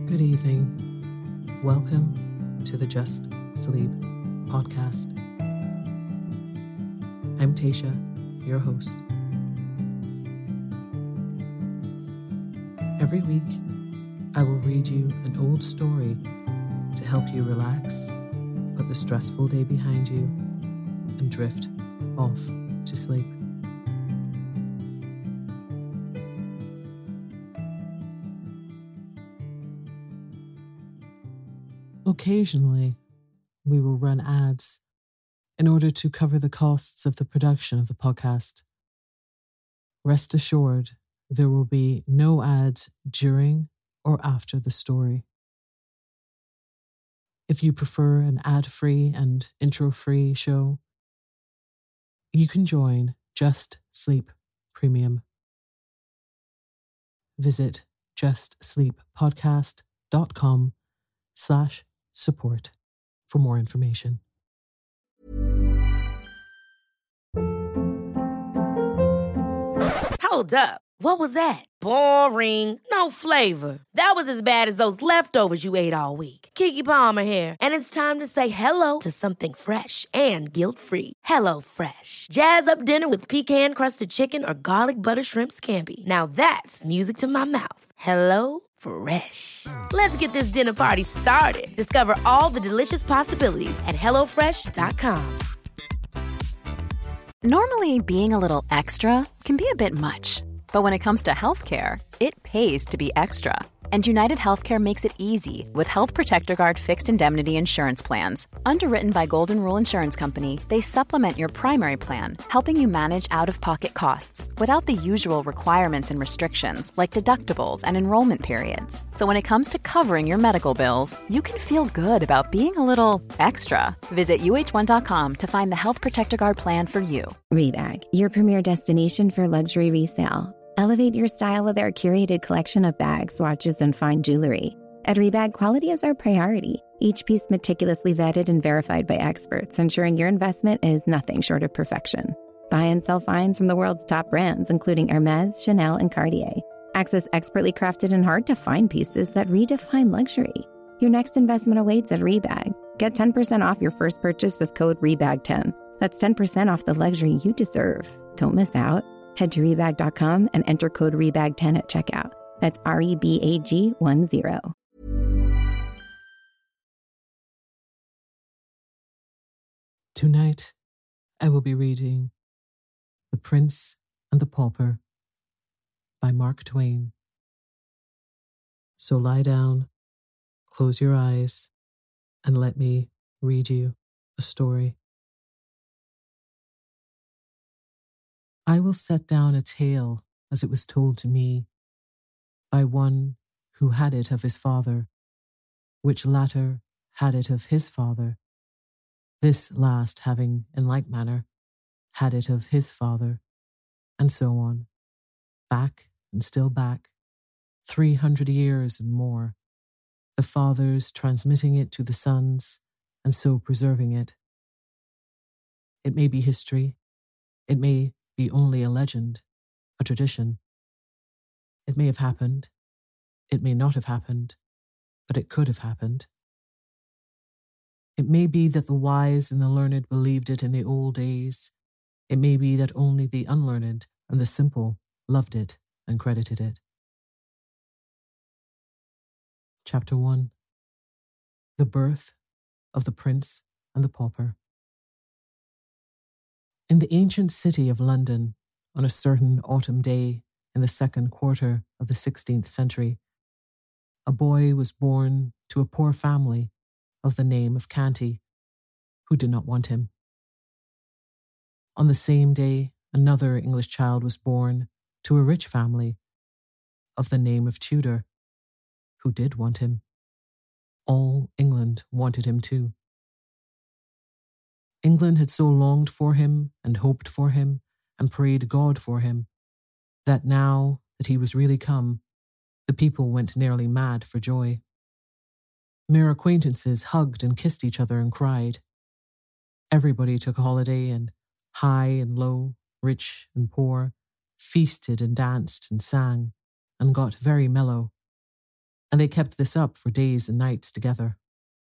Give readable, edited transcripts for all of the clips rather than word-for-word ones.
Good evening. Welcome to the Just Sleep podcast. I'm Tasha, your host. Every week, I will read you an old story to help you relax, put the stressful day behind you, and drift off to sleep. Occasionally, we will run ads in order to cover the costs of the production of the podcast. Rest assured, there will be no ads during or after the story. If you prefer an ad-free and intro-free show, you can join Just Sleep Premium. Visit justsleeppodcast.com/support for more information. Hold up. What was that? Boring. No flavor. That was as bad as those leftovers you ate all week. Keke Palmer here, and it's time to say hello to something fresh and guilt-free. Hello Fresh. Jazz up dinner with pecan-crusted chicken or garlic butter shrimp scampi. Now that's music to my mouth. Hello Fresh. Let's get this dinner party started. Discover all the delicious possibilities at hellofresh.com. Normally, being a little extra can be a bit much. But when it comes to healthcare, it pays to be extra. And United Healthcare makes it easy with Health Protector Guard fixed indemnity insurance plans. Underwritten by Golden Rule Insurance Company, they supplement your primary plan, helping you manage out-of-pocket costs without the usual requirements and restrictions like deductibles and enrollment periods. So when it comes to covering your medical bills, you can feel good about being a little extra. Visit uh1.com to find the Health Protector Guard plan for you. Rebag, your premier destination for luxury resale. Elevate your style with our curated collection of bags, watches, and fine jewelry. At Rebag, quality is our priority. Each piece meticulously vetted and verified by experts, ensuring your investment is nothing short of perfection. Buy and sell finds from the world's top brands, including Hermes, Chanel, and Cartier. Access expertly crafted and hard-to-find pieces that redefine luxury. Your next investment awaits at Rebag. Get 10% off your first purchase with code REBAG10. That's 10% off the luxury you deserve. Don't miss out. Head to Rebag.com and enter code REBAG10 at checkout. That's REBAG10. Tonight, I will be reading The Prince and the Pauper by Mark Twain. So lie down, close your eyes, and let me read you a story. I will set down a tale as it was told to me by one who had it of his father, which latter had it of his father, this last having, in like manner, had it of his father, and so on, back and still back, 300 years and more, the fathers transmitting it to the sons and so preserving it. It may be history, it may be only a legend, a tradition. It may have happened, it may not have happened, but it could have happened. It may be that the wise and the learned believed it in the old days. It may be that only the unlearned and the simple loved it and credited it. Chapter 1. The Birth of the Prince and the Pauper. In the ancient city of London, on a certain autumn day in the second quarter of the 16th century, a boy was born to a poor family of the name of Canty, who did not want him. On the same day, another English child was born to a rich family of the name of Tudor, who did want him. All England wanted him too. England had so longed for him and hoped for him and prayed God for him that now that he was really come, the people went nearly mad for joy. Mere acquaintances hugged and kissed each other and cried. Everybody took a holiday, and high and low, rich and poor, feasted and danced and sang and got very mellow. and they kept this up for days and nights together.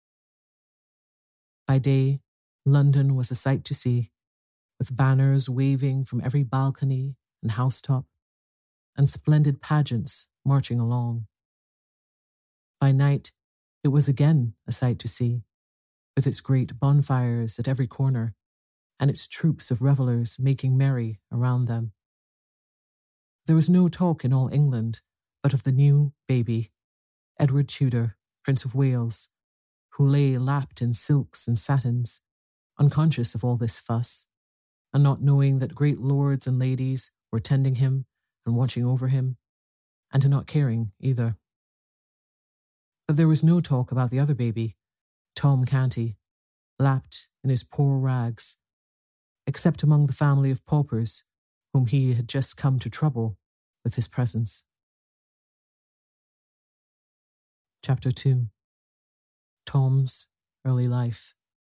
By day, London was a sight to see, with banners waving from every balcony and housetop, and splendid pageants marching along. By night, it was again a sight to see, with its great bonfires at every corner, and its troops of revellers making merry around them. There was no talk in all England but of the new baby, Edward Tudor, Prince of Wales, who lay lapped in silks and satins, unconscious of all this fuss, and not knowing that great lords and ladies were tending him and watching over him, and not caring either. But there was no talk about the other baby, Tom Canty, lapped in his poor rags, except among the family of paupers whom he had just come to trouble with his presence. Chapter 2. Tom's Early Life.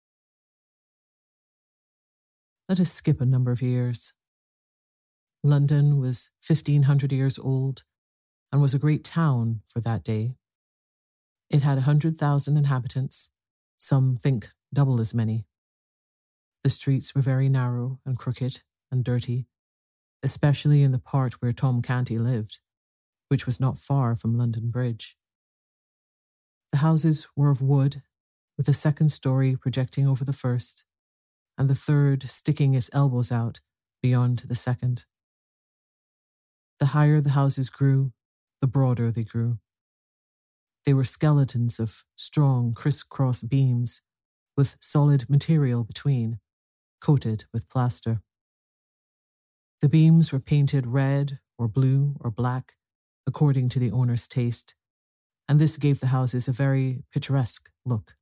Let us skip a number of years. London was 1,500 years old and was a great town for that day. It had 100,000 inhabitants, some think double as many. The streets were very narrow and crooked and dirty, especially in the part where Tom Canty lived, which was not far from London Bridge. The houses were of wood, with a second story projecting over the first, and the third sticking its elbows out beyond the second. The higher the houses grew, the broader they grew. They were skeletons of strong criss-cross beams with solid material between, coated with plaster. The beams were painted red or blue or black, according to the owner's taste, and this gave the houses a very picturesque look.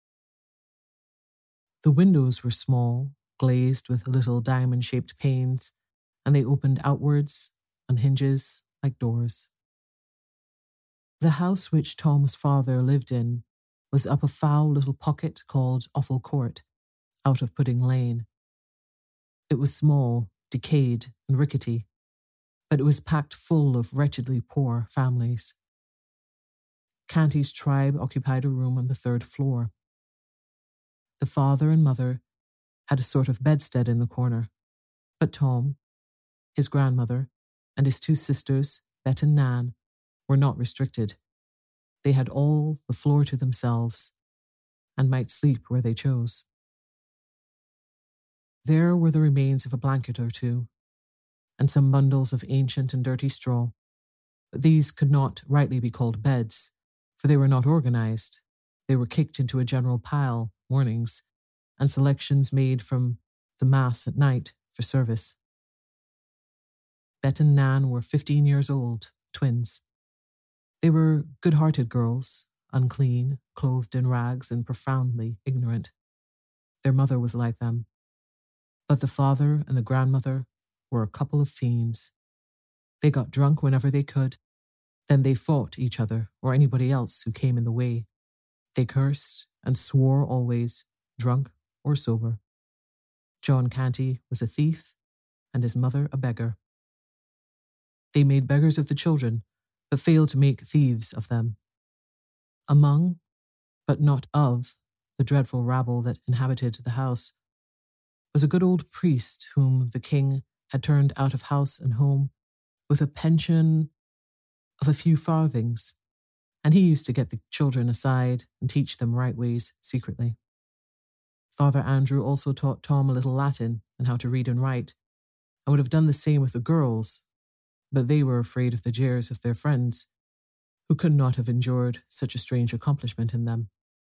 The windows were small, glazed with little diamond-shaped panes, and they opened outwards on hinges like doors. The house which Tom's father lived in was up a foul little pocket called Offal Court, out of Pudding Lane. It was small, decayed, and rickety, but it was packed full of wretchedly poor families. Canty's tribe occupied a room on the third floor. The father and mother had a sort of bedstead in the corner, but Tom, his grandmother, and his two sisters, Bet and Nan, were not restricted. They had all the floor to themselves and might sleep where they chose. There were the remains of a blanket or two, and some bundles of ancient and dirty straw, but these could not rightly be called beds, for they were not organized. They were kicked into a general pile mornings, and selections made from the Mass at night for service. Bet and Nan were 15 years old, twins. They were good-hearted girls, unclean, clothed in rags, and profoundly ignorant. Their mother was like them. But the father and the grandmother were a couple of fiends. They got drunk whenever they could. Then they fought each other or anybody else who came in the way. They cursed and swore always, drunk or sober. John Canty was a thief and his mother a beggar. They made beggars of the children, but failed to make thieves of them. Among, but not of, the dreadful rabble that inhabited the house was a good old priest whom the king had turned out of house and home with a pension of a few farthings, and he used to get the children aside and teach them right ways secretly. Father Andrew also taught Tom a little Latin and how to read and write, and would have done the same with the girls, but they were afraid of the jeers of their friends, who could not have endured such a strange accomplishment in them.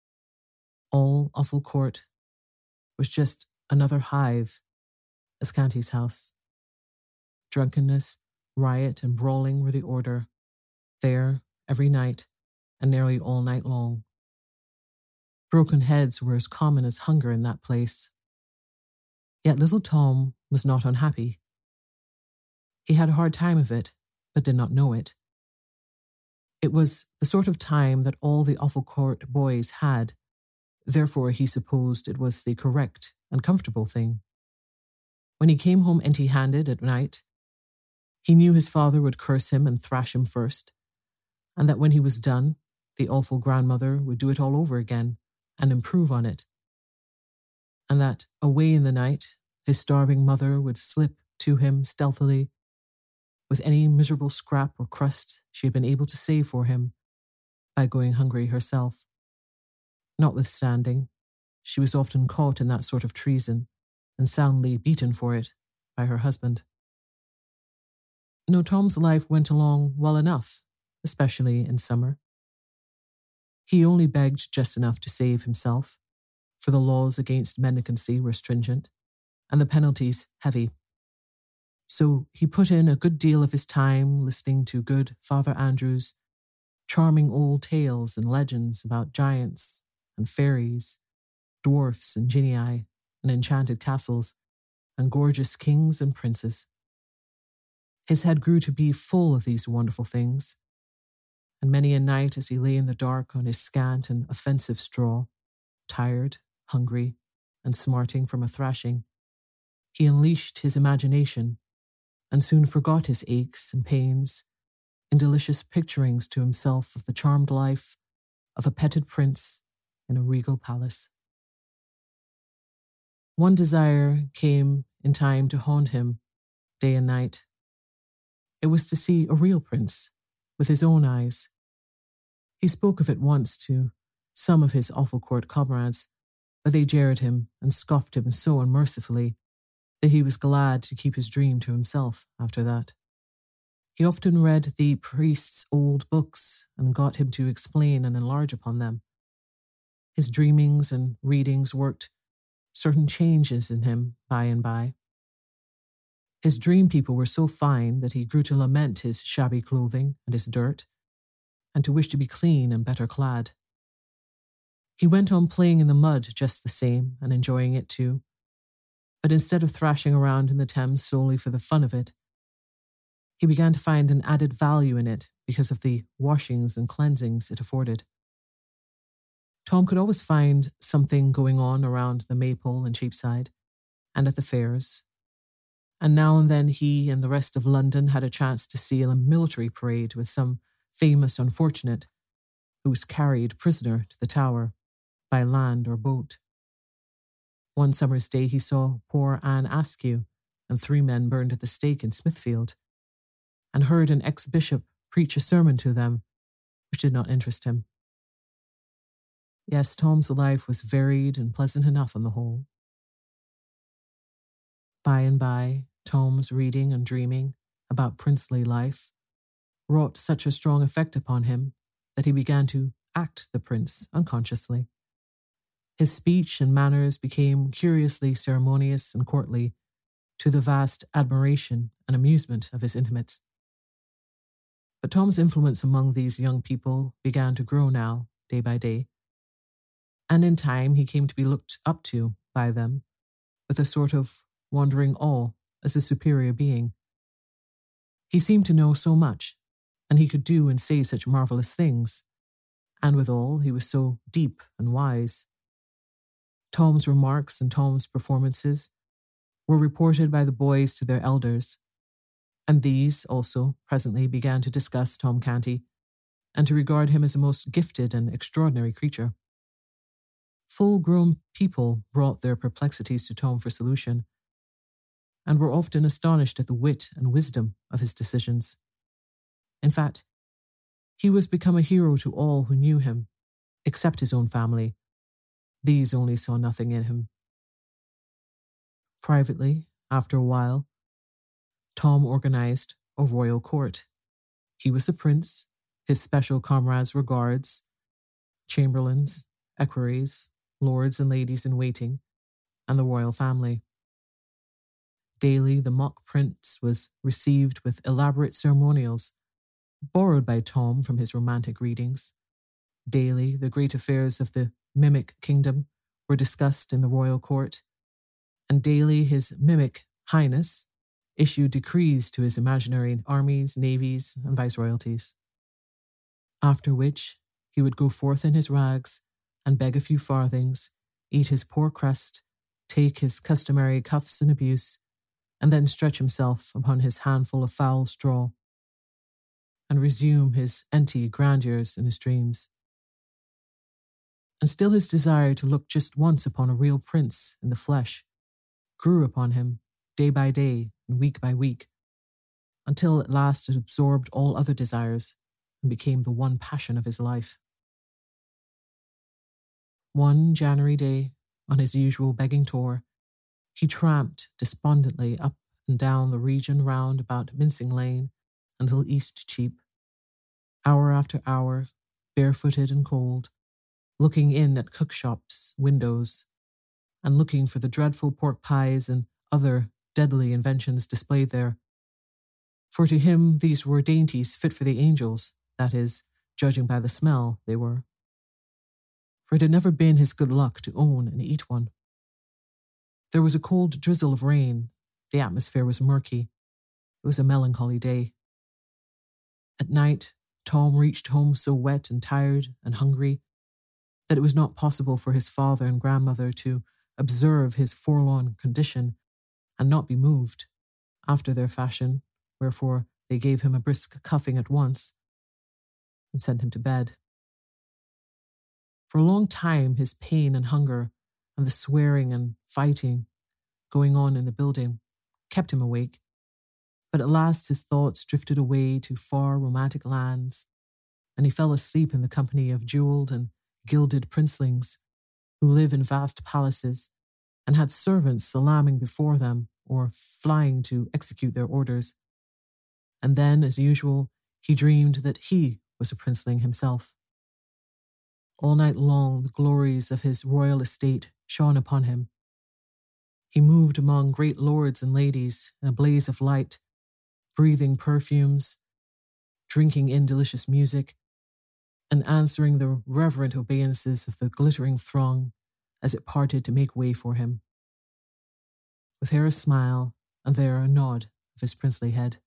All Offal Court was just another hive as Canty's house. Drunkenness, riot, and brawling were the order, there every night and nearly all night long. Broken heads were as common as hunger in that place. Yet little Tom was not unhappy. He had a hard time of it, but did not know it. It was the sort of time that all the Offal Court boys had, therefore he supposed it was the correct and comfortable thing. When he came home empty-handed at night, he knew his father would curse him and thrash him first, and that when he was done, the awful grandmother would do it all over again and improve on it, and that away in the night, his starving mother would slip to him stealthily with any miserable scrap or crust she had been able to save for him by going hungry herself. Notwithstanding, she was often caught in that sort of treason and soundly beaten for it by her husband. No, Tom's life went along well enough, especially in summer. He only begged just enough to save himself, for the laws against mendicancy were stringent, and the penalties heavy. So he put in a good deal of his time listening to good Father Andrew's charming old tales and legends about giants and fairies, dwarfs and genii, and enchanted castles, and gorgeous kings and princes. His head grew to be full of these wonderful things, and many a night as he lay in the dark on his scant and offensive straw, tired, hungry, and smarting from a thrashing, he unleashed his imagination and soon forgot his aches and pains in delicious picturings to himself of the charmed life of a petted prince in a regal palace. One desire came in time to haunt him day and night. It was to see a real prince with his own eyes. He spoke of it once to some of his awful court comrades, but they jeered him and scoffed him so unmercifully that he was glad to keep his dream to himself after that. He often read the priest's old books and got him to explain and enlarge upon them. His dreamings and readings worked certain changes in him by and by. His dream people were so fine that he grew to lament his shabby clothing and his dirt, and to wish to be clean and better clad. He went on playing in the mud just the same and enjoying it too, but instead of thrashing around in the Thames solely for the fun of it, he began to find an added value in it because of the washings and cleansings it afforded. Tom could always find something going on around the Maypole and Cheapside, and at the fairs, and now and then he and the rest of London had a chance to see a military parade with some famous unfortunate who was carried prisoner to the Tower by land or boat. One summer's day he saw poor Anne Askew and 3 men burned at the stake in Smithfield, and heard an ex-bishop preach a sermon to them, which did not interest him. Yes, Tom's life was varied and pleasant enough on the whole. By and by, Tom's reading and dreaming about princely life wrought such a strong effect upon him that he began to act the prince unconsciously. His speech and manners became curiously ceremonious and courtly, to the vast admiration and amusement of his intimates. But Tom's influence among these young people began to grow now, day by day, and in time he came to be looked up to by them with a sort of wondering awe as a superior being. He seemed to know so much, and he could do and say such marvellous things, and withal he was so deep and wise. Tom's remarks and Tom's performances were reported by the boys to their elders, and these also presently began to discuss Tom Canty and to regard him as a most gifted and extraordinary creature. Full-grown people brought their perplexities to Tom for solution, and were often astonished at the wit and wisdom of his decisions. In fact, he was become a hero to all who knew him, except his own family. These only saw nothing in him. Privately, after a while, Tom organized a royal court. He was a prince, his special comrades were guards, chamberlains, equerries, lords and ladies in waiting, and the royal family. Daily, the mock prince was received with elaborate ceremonials, borrowed by Tom from his romantic readings. Daily, the great affairs of the mimic kingdom were discussed in the royal court, and daily his mimic highness issued decrees to his imaginary armies, navies, and viceroyalties. After which, he would go forth in his rags and beg a few farthings, eat his poor crust, take his customary cuffs and abuse, and then stretch himself upon his handful of foul straw, and resume his empty grandeurs in his dreams. And still his desire to look just once upon a real prince in the flesh grew upon him day by day and week by week, until at last it absorbed all other desires and became the one passion of his life. One January day, on his usual begging tour, he tramped despondently up and down the region round about Mincing Lane until Eastcheap, hour after hour, barefooted and cold, looking in at cookshops' windows, and looking for the dreadful pork pies and other deadly inventions displayed there. For to him these were dainties fit for the angels, that is, judging by the smell, they were. For it had never been his good luck to own and eat one. There was a cold drizzle of rain. The atmosphere was murky. It was a melancholy day. At night, Tom reached home so wet and tired and hungry that it was not possible for his father and grandmother to observe his forlorn condition and not be moved, after their fashion, wherefore they gave him a brisk cuffing at once and sent him to bed. For a long time his pain and hunger and the swearing and fighting going on in the building kept him awake, but at last his thoughts drifted away to far romantic lands, and he fell asleep in the company of jewelled and gilded princelings who live in vast palaces and had servants salaaming before them or flying to execute their orders. And then, as usual, he dreamed that he was a princeling himself. All night long the glories of his royal estate shone upon him. He moved among great lords and ladies in a blaze of light, breathing perfumes, drinking in delicious music, and answering the reverent obeisances of the glittering throng as it parted to make way for him, with here a smile and there a nod of his princely head.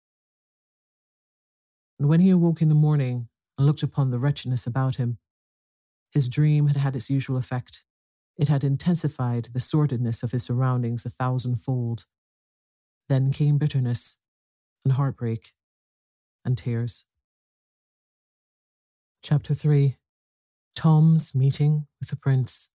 And when he awoke in the morning and looked upon the wretchedness about him, his dream had had its usual effect. It had intensified the sordidness of his surroundings 1,000-fold. Then came bitterness and heartbreak and tears. Chapter 3. Tom's Meeting with the Prince.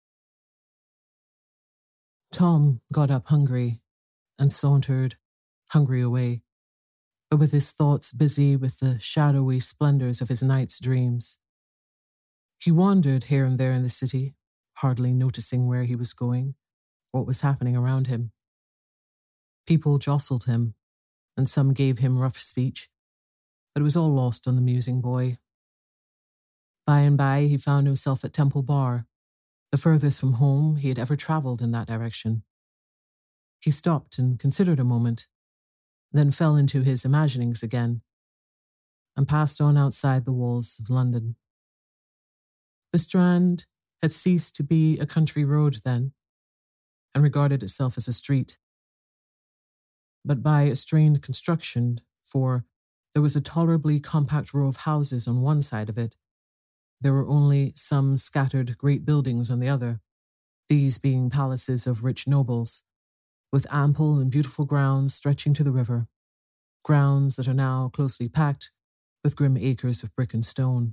Tom got up hungry and sauntered hungry away, but with his thoughts busy with the shadowy splendors of his night's dreams. He wandered here and there in the city, hardly noticing where he was going, what was happening around him. People jostled him, and some gave him rough speech, but it was all lost on the musing boy. By and by he found himself at Temple Bar, the furthest from home he had ever travelled in that direction. He stopped and considered a moment, then fell into his imaginings again, and passed on outside the walls of London. The Strand had ceased to be a country road then, and regarded itself as a street, but by a strained construction, for there was a tolerably compact row of houses on one side of it. There were only some scattered great buildings on the other, these being palaces of rich nobles, with ample and beautiful grounds stretching to the river, grounds that are now closely packed with grim acres of brick and stone.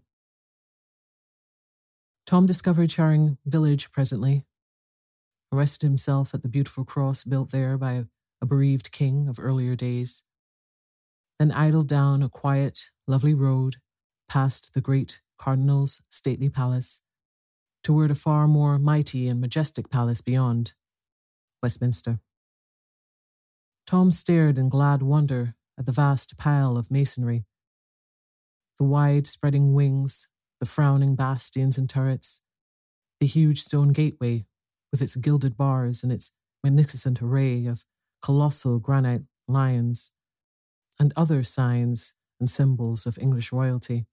Tom discovered Charing village presently, rested himself at the beautiful cross built there by a bereaved king of earlier days, then idled down a quiet, lovely road past the great cardinal's stately palace toward a far more mighty and majestic palace beyond, Westminster. Tom stared in glad wonder at the vast pile of masonry, the wide-spreading wings, the frowning bastions and turrets, the huge stone gateway with its gilded bars and its magnificent array of colossal granite lions, and other signs and symbols of English royalty.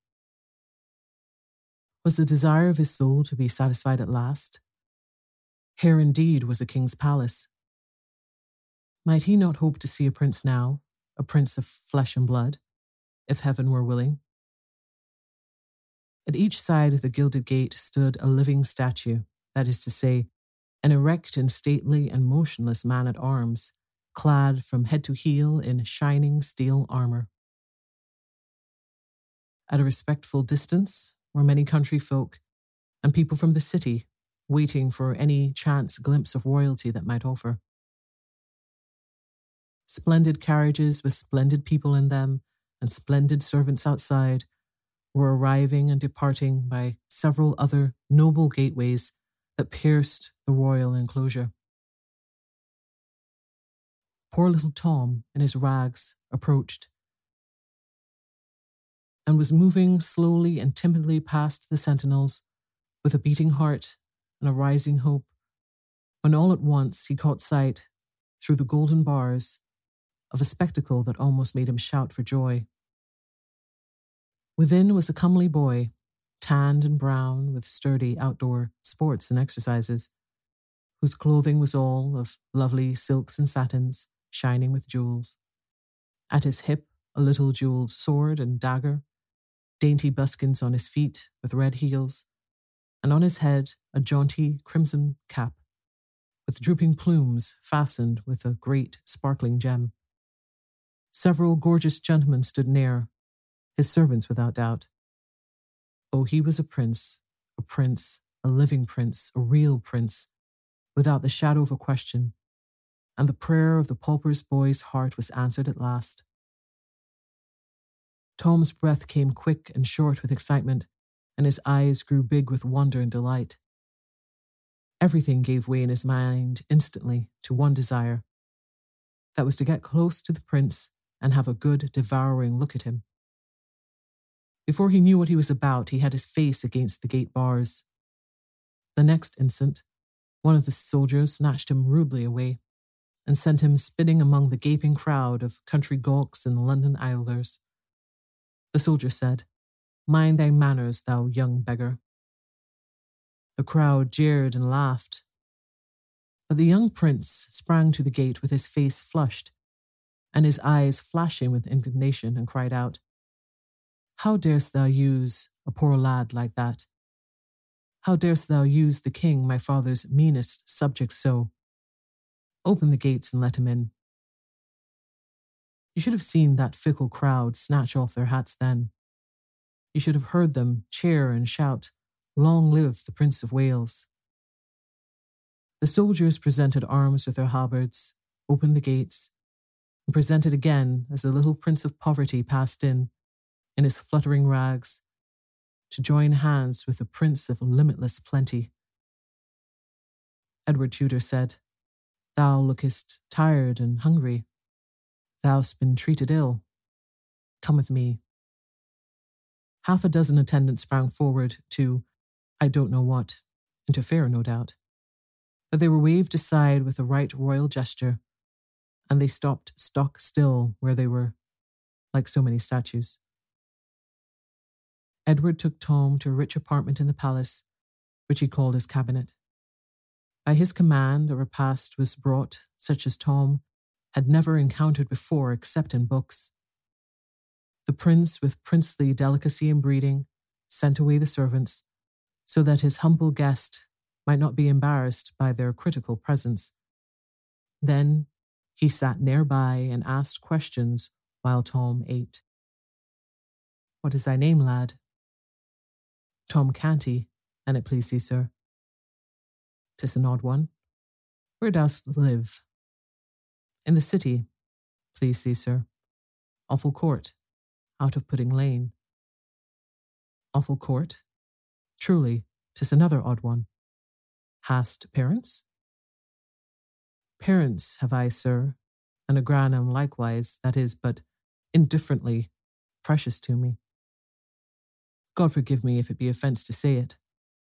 Was the desire of his soul to be satisfied at last? Here indeed was a king's palace. Might he not hope to see a prince now, a prince of flesh and blood, if heaven were willing? At each side of the gilded gate stood a living statue, that is to say, an erect and stately and motionless man-at-arms, clad from head to heel in shining steel armour. At a respectful distance were many country folk, and people from the city waiting for any chance glimpse of royalty that might offer. Splendid carriages with splendid people in them and splendid servants outside were arriving and departing by several other noble gateways that pierced the royal enclosure. Poor little Tom, in his rags, approached and was moving slowly and timidly past the sentinels with a beating heart and a rising hope, when all at once he caught sight, through the golden bars, of a spectacle that almost made him shout for joy. Within was a comely boy, tanned and brown with sturdy outdoor sports and exercises, whose clothing was all of lovely silks and satins, shining with jewels. At his hip, a little jewelled sword and dagger, dainty buskins on his feet with red heels, and on his head a jaunty crimson cap, with drooping plumes fastened with a great sparkling gem. Several gorgeous gentlemen stood near, his servants without doubt. Oh, he was a prince, a living prince, a real prince, without the shadow of a question, and the prayer of the pauper's boy's heart was answered at last. Tom's breath came quick and short with excitement, and his eyes grew big with wonder and delight. Everything gave way in his mind instantly to one desire. That was to get close to the prince and have a good, devouring look at him. Before he knew what he was about, he had his face against the gate bars. The next instant, one of the soldiers snatched him rudely away and sent him spinning among the gaping crowd of country gawks and London idlers. The soldier said, "Mind thy manners, thou young beggar." The crowd jeered and laughed, but the young prince sprang to the gate with his face flushed and his eyes flashing with indignation, and cried out, "How darest thou use a poor lad like that? How darest thou use the king, my father's meanest subject, so? Open the gates and let him in." You should have seen that fickle crowd snatch off their hats then. You should have heard them cheer and shout, "Long live the Prince of Wales." The soldiers presented arms with their halberds, opened the gates, and presented again as the little Prince of Poverty passed in his fluttering rags, to join hands with the Prince of Limitless Plenty. Edward Tudor said, "Thou lookest tired and hungry. Thou'st been treated ill. Come with me." Half a dozen attendants sprang forward to, I don't know what, interfere no doubt, but they were waved aside with a right royal gesture, and they stopped stock still where they were, like so many statues. Edward took Tom to a rich apartment in the palace, which he called his cabinet. By his command, a repast was brought such as Tom had never encountered before except in books. The prince, with princely delicacy and breeding, sent away the servants, so that his humble guest might not be embarrassed by their critical presence. Then he sat nearby and asked questions while Tom ate. "What is thy name, lad?" "Tom Canty, an it please thee, sir." "'Tis an odd one. Where dost live?" "In the city, please thee, sir. Offal Court, out of Pudding Lane." "Offal Court? Truly, 'tis another odd one. Hast parents?" "Parents have I, sir, and a granum likewise, that is but indifferently precious to me. God forgive me if it be offence to say it.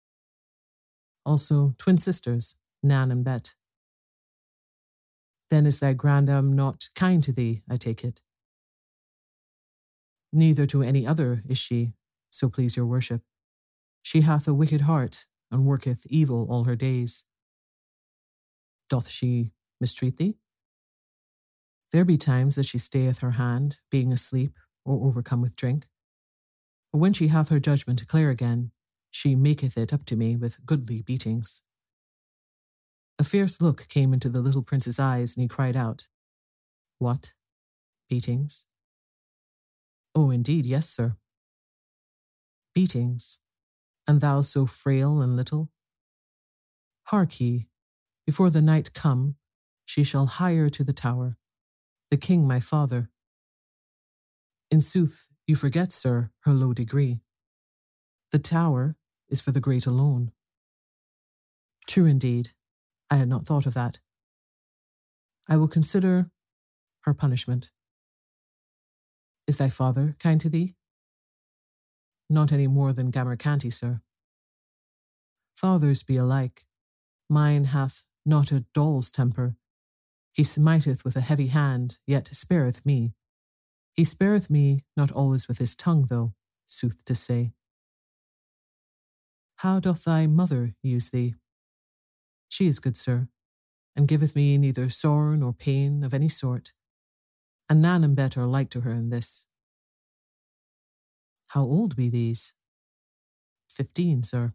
Also twin sisters, Nan and Bet." "Then is thy grandam not kind to thee, I take it?" "Neither to any other is she, so please your worship. She hath a wicked heart, and worketh evil all her days." "Doth she mistreat thee?" "There be times that she stayeth her hand, being asleep or overcome with drink. But when she hath her judgment clear again, she maketh it up to me with goodly beatings." A fierce look came into the little prince's eyes, and he cried out, "What? Beatings?" "Oh, indeed, yes, sir." "Beatings? and thou so frail and little? Hark ye, before the night come, she shall hire to the tower, the king my father. In sooth, you forget, sir, her low degree. The tower is for the great alone. True indeed, I had not thought of that. I will consider her punishment. Is thy father kind to thee? Not any more than Gamercanty, sir. Fathers be alike. Mine hath not a doll's temper. He smiteth with a heavy hand, yet spareth me. He spareth me not always with his tongue, though, sooth to say. How doth thy mother use thee? She is good, sir, and giveth me neither sore nor pain of any sort, and Nan and Bet are like to her in this. How old be these? 15, sir.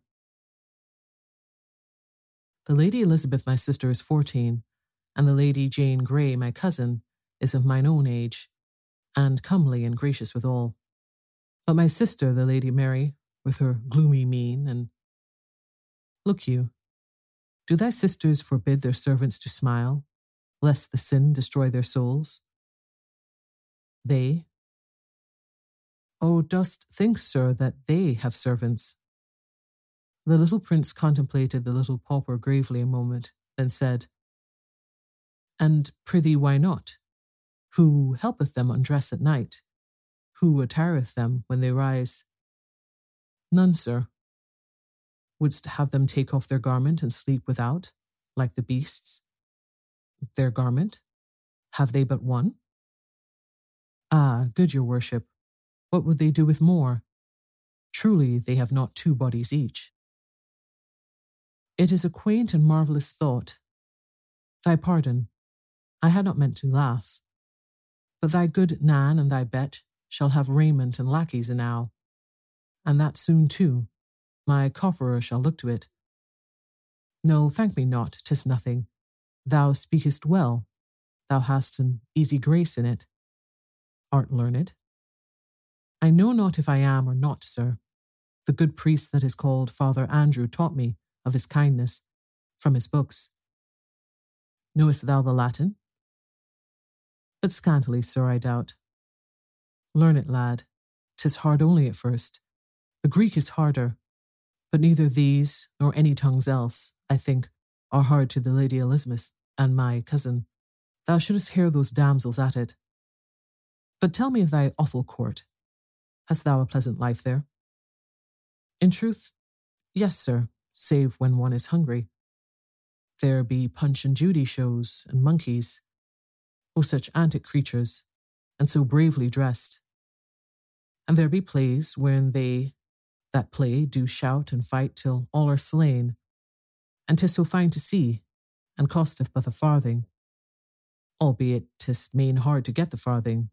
The Lady Elizabeth, my sister, is 14, and the Lady Jane Grey, my cousin, is of mine own age, and comely and gracious withal. But my sister, the Lady Mary, with her gloomy mien, and look you, do thy sisters forbid their servants to smile, lest the sin destroy their souls? They? Oh, dost think, sir, that they have servants? The little prince contemplated the little pauper gravely a moment, then said, And prithee, why not? Who helpeth them undress at night? Who attireth them when they rise? None, sir. Wouldst have them take off their garment and sleep without, like the beasts? Their garment? Have they but one? Ah, good your worship, what would they do with more? Truly they have not 2 bodies each. It is a quaint and marvellous thought. Thy pardon, I had not meant to laugh. But thy good Nan and thy Bet shall have raiment and lackeys enow, and that soon too. My cofferer shall look to it. No, thank me not, 'tis nothing. Thou speakest well. Thou hast an easy grace in it. Art learned? I know not if I am or not, sir. The good priest that is called Father Andrew taught me of his kindness, from his books. Knowest thou the Latin? But scantily, sir, I doubt. Learn it, lad. 'Tis hard only at first. The Greek is harder, but neither these nor any tongues else, I think, are hard to the Lady Elizabeth and my cousin. Thou shouldst hear those damsels at it. But tell me of thy awful court. Hast thou a pleasant life there? In truth, yes, sir, save when one is hungry. There be Punch and Judy shows and monkeys. Oh, such antic creatures, and so bravely dressed. And there be plays wherein they that play do shout and fight till all are slain, and 'tis so fine to see, and costeth but a farthing, albeit 'tis main hard to get the farthing.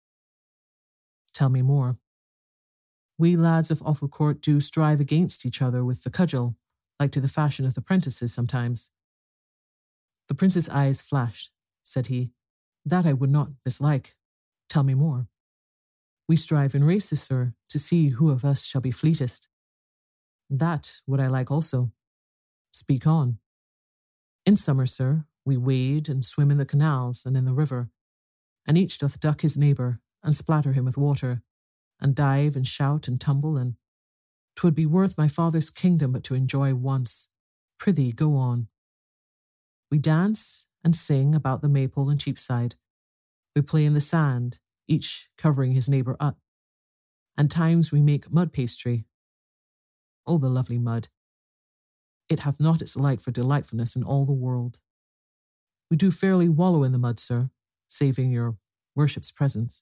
Tell me more. We lads of Offal Court do strive against each other with the cudgel, like to the fashion of the prentices sometimes. The prince's eyes flashed. Said he, That I would not mislike. Tell me more. We strive in races, sir, to see who of us shall be fleetest. That would I like also. Speak on. In summer, sir, we wade and swim in the canals and in the river, and each doth duck his neighbour and splatter him with water, and dive and shout and tumble, and 'twould be worth my father's kingdom but to enjoy once. Prithee, go on. We dance and sing about the Maypole and Cheapside. We play in the sand, each covering his neighbour up, and times we make mud pastry. Oh, the lovely mud! It hath not its like for delightfulness in all the world. We do fairly wallow in the mud, sir, saving your worship's presence.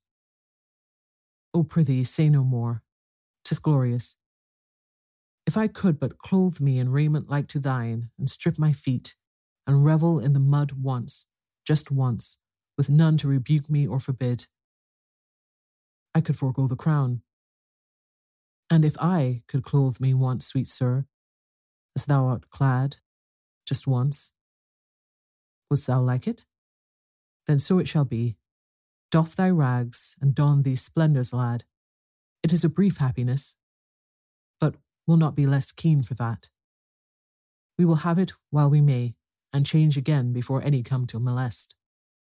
Oh, prithee, say no more. 'Tis glorious. If I could but clothe me in raiment like to thine, and strip my feet, and revel in the mud once, just once, with none to rebuke me or forbid, I could forego the crown. And if I could clothe me once, sweet sir, as thou art clad, just once, wouldst thou like it? Then so it shall be. Doff thy rags and don these splendours, lad. It is a brief happiness, but will not be less keen for that. We will have it while we may, and change again before any come to molest.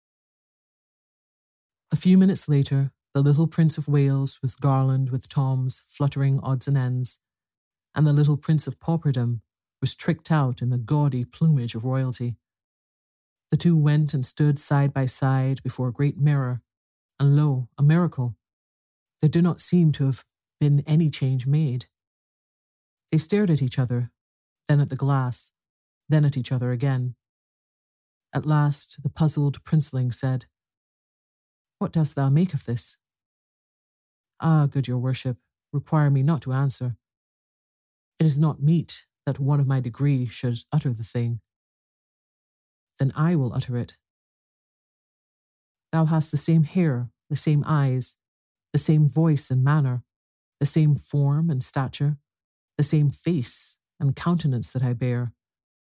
A few minutes later, the little Prince of Wales was garlanded with Tom's fluttering odds and ends, and the little Prince of Pauperdom was tricked out in the gaudy plumage of royalty. The two went and stood side by side before a great mirror, and lo, a miracle! There did not seem to have been any change made. They stared at each other, then at the glass, then at each other again. At last the puzzled princeling said, "What dost thou make of this?" "Ah, good your worship, require me not to answer. It is not meet that one of my degree should utter the thing." "Then I will utter it. Thou hast the same hair, the same eyes, the same voice and manner, the same form and stature, the same face and countenance that I bear.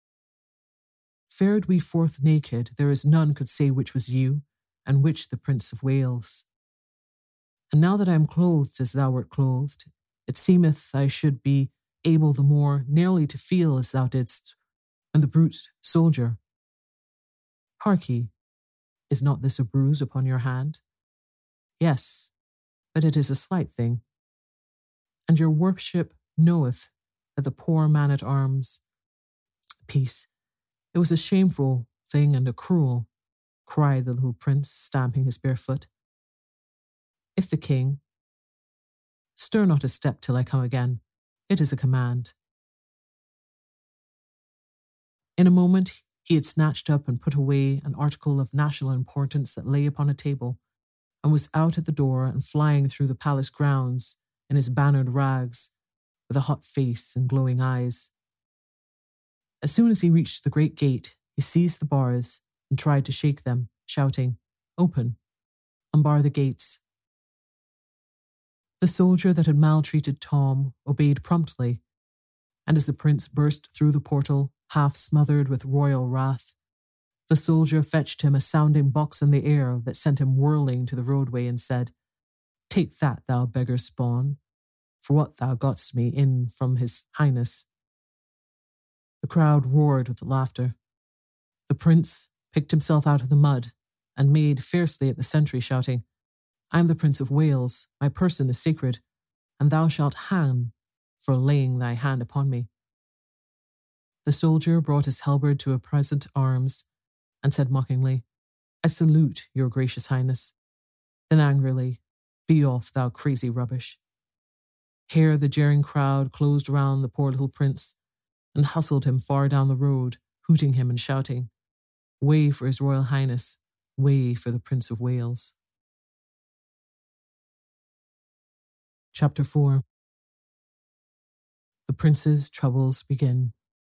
Fared we forth naked, there is none could say which was you, and which the Prince of Wales. And now that I am clothed as thou wert clothed, it seemeth I should be able the more nearly to feel as thou didst, and the brute soldier. Hark ye, is not this a bruise upon your hand? Yes, but it is a slight thing. And your worship knoweth that the poor man-at-arms... Peace, it was a shameful thing and a cruel, cried the little prince, stamping his bare foot. If the king... Stir not a step till I come again. It is a command. In a moment he had snatched up and put away an article of national importance that lay upon a table, and was out at the door and flying through the palace grounds in his bannered rags, with a hot face and glowing eyes. As soon as he reached the great gate, he seized the bars and tried to shake them, shouting, "Open! Unbar the gates!" The soldier that had maltreated Tom obeyed promptly, and as the prince burst through the portal, half smothered with royal wrath, the soldier fetched him a sounding box in the air that sent him whirling to the roadway and said, "Take that, thou beggar spawn, for what thou gotst me in from his highness." The crowd roared with laughter. The prince picked himself out of the mud and made fiercely at the sentry, shouting, "I am the Prince of Wales, my person is sacred, and thou shalt hang for laying thy hand upon me." The soldier brought his halberd to a present arms and said mockingly, "I salute your gracious highness." Then angrily, "Be off, thou crazy rubbish." Here the jeering crowd closed round the poor little prince and hustled him far down the road, hooting him and shouting, "Way for his royal highness, way for the Prince of Wales." Chapter 4. The prince's troubles begin.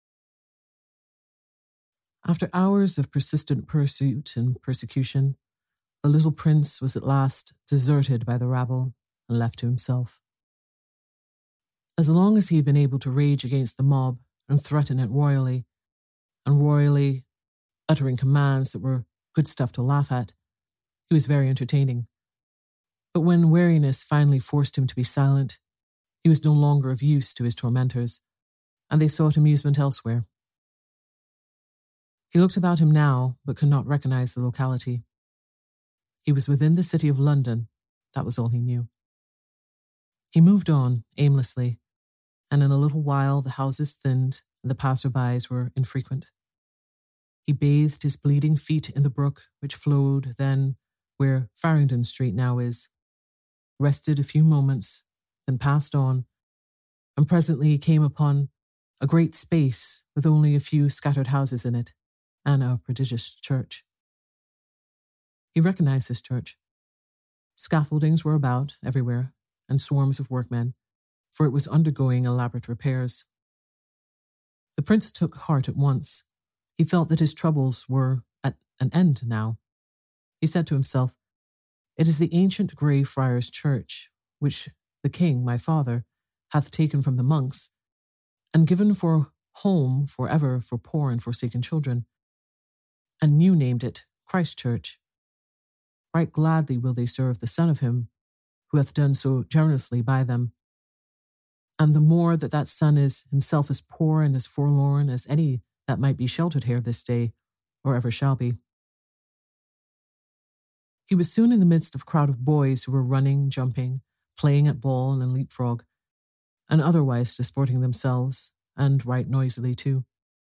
After hours of persistent pursuit and persecution, the little prince was at last deserted by the rabble and left to himself. As long as he had been able to rage against the mob and threaten it royally, and royally uttering commands that were good stuff to laugh at, he was very entertaining. But when weariness finally forced him to be silent, he was no longer of use to his tormentors, and they sought amusement elsewhere. He looked about him now, but could not recognize the locality. He was within the city of London, that was all he knew. He moved on, aimlessly, and in a little while the houses thinned and the passer-bys were infrequent. He bathed his bleeding feet in the brook which flowed then where Farringdon Street now is, rested a few moments, then passed on, and presently he came upon a great space with only a few scattered houses in it, and a prodigious church. He recognized this church. Scaffoldings were about everywhere, and swarms of workmen, for it was undergoing elaborate repairs. The prince took heart at once. He felt that his troubles were at an end now. He said to himself, "It is the ancient Grey Friars' Church, which the king, my father, hath taken from the monks, and given for home for ever for poor and forsaken children, and new named it Christ Church. Right gladly will they serve the Son of him, who hath done so generously by them. And the more that son is himself as poor and as forlorn as any that might be sheltered here this day, or ever shall be. He was soon in the midst of a crowd of boys who were running, jumping, playing at ball and leapfrog, and otherwise disporting themselves, and right noisily too.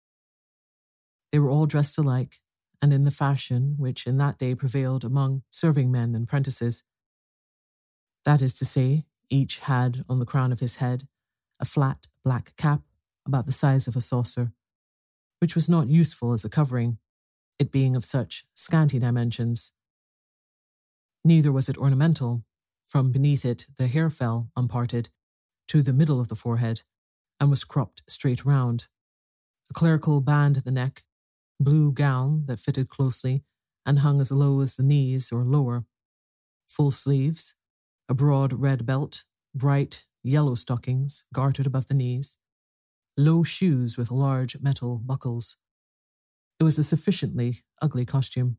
They were all dressed alike, and in the fashion which in that day prevailed among serving men and prentices. That is to say, each had on the crown of his head a flat black cap about the size of a saucer, which was not useful as a covering, it being of such scanty dimensions. Neither was it ornamental. From beneath it the hair fell, unparted, to the middle of the forehead, and was cropped straight round. A clerical band at the neck, blue gown that fitted closely and hung as low as the knees or lower, full sleeves, a broad red belt, bright yellow stockings gartered above the knees, low shoes with large metal buckles. It was a sufficiently ugly costume.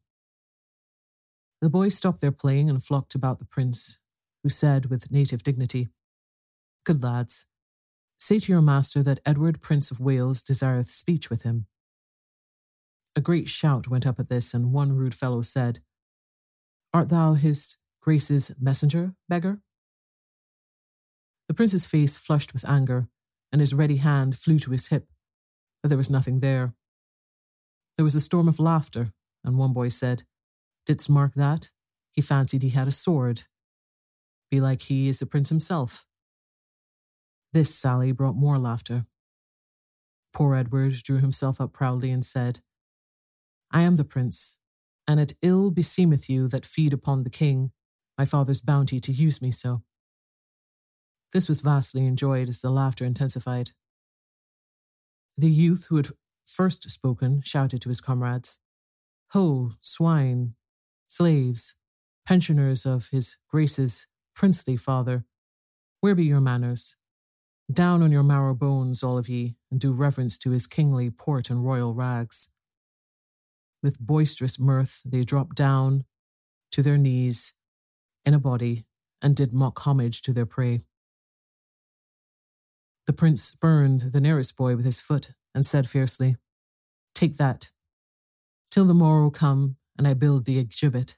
The boys stopped their playing and flocked about the prince, who said with native dignity, "Good lads, say to your master that Edward, Prince of Wales, desireth speech with him." A great shout went up at this, and one rude fellow said, "Art thou his Grace's messenger, beggar?" The prince's face flushed with anger, and his ready hand flew to his hip, but there was nothing there. There was a storm of laughter, and one boy said, "Didst mark that? He fancied he had a sword. Belike he is the prince himself." This sally brought more laughter. Poor Edward drew himself up proudly and said, "I am the prince, and it ill beseemeth you that feed upon the king, my father's bounty, to use me so." This was vastly enjoyed as the laughter intensified. The youth who had first spoken shouted to his comrades, "Ho, swine, slaves, pensioners of his Grace's princely father, where be your manners? Down on your marrow bones, all of ye, and do reverence to his kingly port and royal rags." With boisterous mirth they dropped down to their knees in a body and did mock homage to their prey. The prince spurned the nearest boy with his foot and said fiercely, "Take that, till the morrow come and I build thee a gibbet."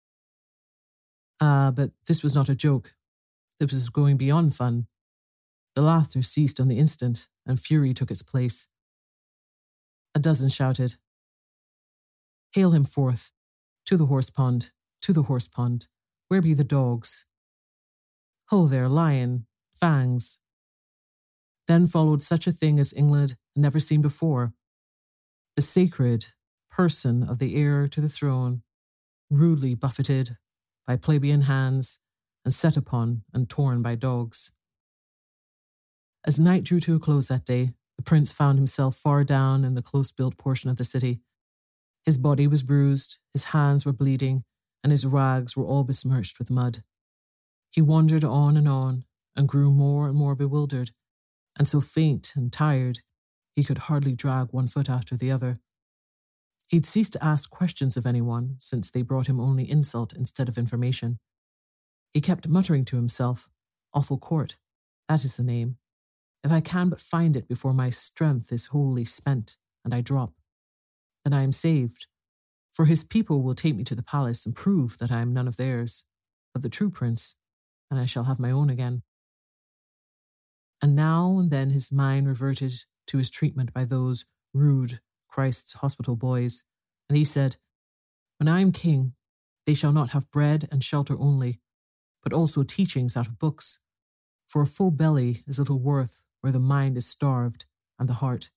But this was not a joke. This was going beyond fun. The laughter ceased on the instant, and fury took its place. A dozen shouted, "Hail him forth, to the horse pond, to the horse pond, where be the dogs? Ho there, lion, fangs." Then followed such a thing as England had never seen before. The sacred person of the heir to the throne, rudely buffeted by plebeian hands and set upon and torn by dogs. As night drew to a close that day, the prince found himself far down in the close-built portion of the city. His body was bruised, his hands were bleeding, and his rags were all besmirched with mud. He wandered on, and grew more and more bewildered, and so faint and tired he could hardly drag one foot after the other. He'd ceased to ask questions of anyone, since they brought him only insult instead of information. He kept muttering to himself, "Awful Court, that is the name. If I can but find it before my strength is wholly spent and I drop, then I am saved, for his people will take me to the palace and prove that I am none of theirs, but the true prince, and I shall have my own again." And now and then his mind reverted to his treatment by those rude Christ's hospital boys, and he said, "When I am king, they shall not have bread and shelter only, but also teachings out of books, for a full belly is little worth where the mind is starved and the heart.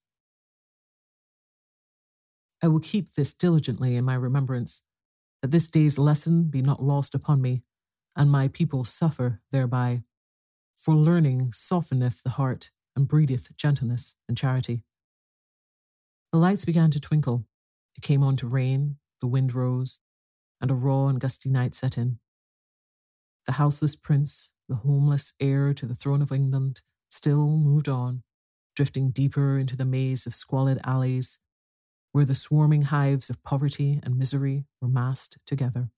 I will keep this diligently in my remembrance, that this day's lesson be not lost upon me, and my people suffer thereby. For learning softeneth the heart and breedeth gentleness and charity." The lights began to twinkle. It came on to rain, the wind rose, and a raw and gusty night set in. The houseless prince, the homeless heir to the throne of England, still moved on, drifting deeper into the maze of squalid alleys, where the swarming hives of poverty and misery were massed together.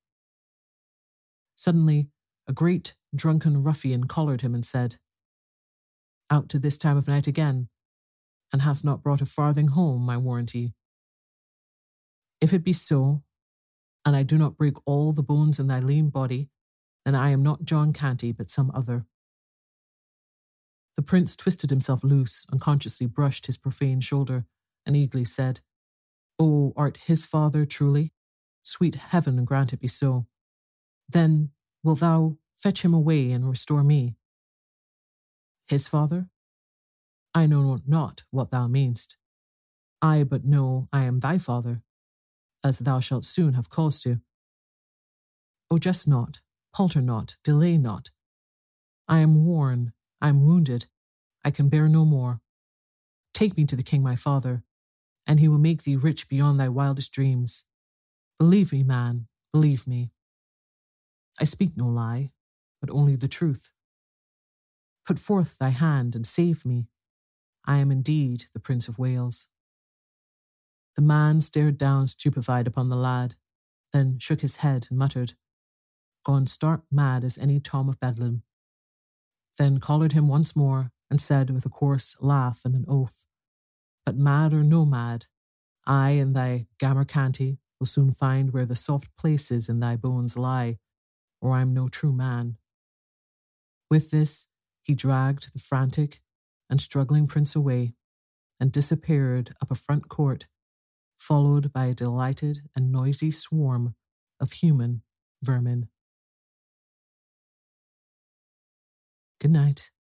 Suddenly, a great drunken ruffian collared him and said, out to this time of night again, and hast not brought a farthing home, I warranty. If it be so, and I do not break all the bones in thy lean body, then I am not John Canty, but some other. The prince twisted himself loose, unconsciously brushed his profane shoulder, and eagerly said, "O, art his father truly? Sweet heaven, and grant it be so. Then wilt thou fetch him away and restore me?" "His father? I know not what thou meanst. I but know I am thy father, as thou shalt soon have cause to. O jest not, palter not, delay not. I am worn, I am wounded, I can bear no more. Take me to the king my father, and he will make thee rich beyond thy wildest dreams. Believe me, man, believe me. I speak no lie, but only the truth. Put forth thy hand and save me. I am indeed the Prince of Wales." The man stared down stupefied upon the lad, then shook his head and muttered, "Gone stark mad as any Tom of Bedlam," then collared him once more and said with a coarse laugh and an oath, "But mad or no mad, I and thy Gammer Canty will soon find where the soft places in thy bones lie, or I am no true man." With this, he dragged the frantic and struggling prince away and disappeared up a front court, followed by a delighted and noisy swarm of human vermin. Good night.